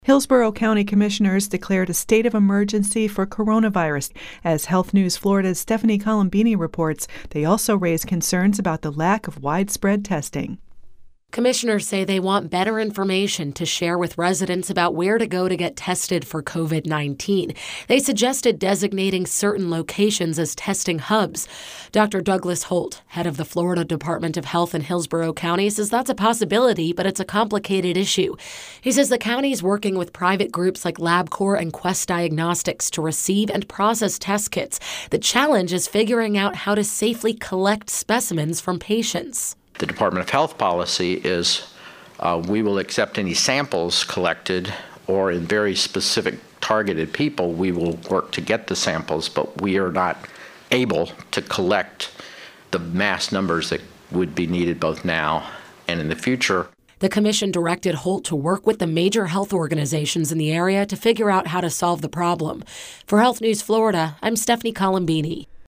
Hillsborough County Commissioners declared a state of emergency for coronavirus. As Health News Florida's Stephanie Colombini reports, they also raised concerns about the lack of widespread testing. Commissioners say they want better information to share with residents about where to go to get tested for COVID-19. They suggested designating certain locations as testing hubs. Dr. Douglas Holt, head of the Florida Department of Health in Hillsborough County, says that's a possibility, but it's a complicated issue. He says the county is working with private groups like LabCorp and Quest Diagnostics to receive and process test kits. The challenge is figuring out how to safely collect specimens from patients. The Department of Health policy is we will accept any samples collected, or in very specific targeted people, we will work to get the samples, but we are not able to collect the mass numbers that would be needed both now and in the future. The commission directed Holt to work with the major health organizations in the area to figure out how to solve the problem. For Health News Florida, I'm Stephanie Colombini.